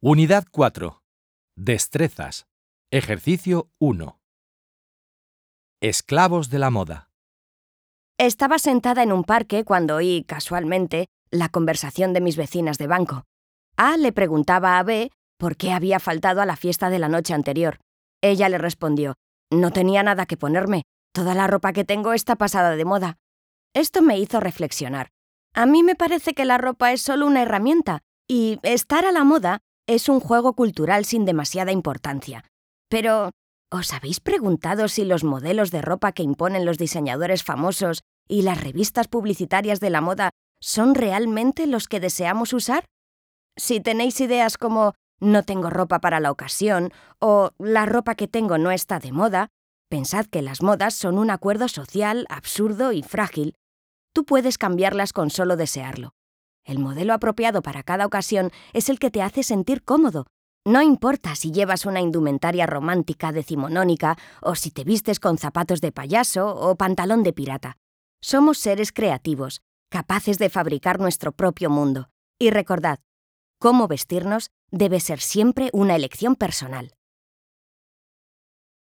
Unidad 4. Destrezas. Ejercicio 1. Esclavos de la moda. Estaba sentada en un parque cuando oí, casualmente, la conversación de mis vecinas de banco. A le preguntaba a B por qué había faltado a la fiesta de la noche anterior. Ella le respondió: «No tenía nada que ponerme. Toda la ropa que tengo está pasada de moda». Esto me hizo reflexionar. A mí me parece que la ropa es solo una herramienta y estar a la moda es un juego cultural sin demasiada importancia. Pero, ¿os habéis preguntado si los modelos de ropa que imponen los diseñadores famosos y las revistas publicitarias de la moda son realmente los que deseamos usar? Si tenéis ideas como «no tengo ropa para la ocasión» o «la ropa que tengo no está de moda», pensad que las modas son un acuerdo social absurdo y frágil. Tú puedes cambiarlas con solo desearlo. El modelo apropiado para cada ocasión es el que te hace sentir cómodo. No importa si llevas una indumentaria romántica decimonónica o si te vistes con zapatos de payaso o pantalón de pirata. Somos seres creativos, capaces de fabricar nuestro propio mundo. Y recordad, cómo vestirnos debe ser siempre una elección personal.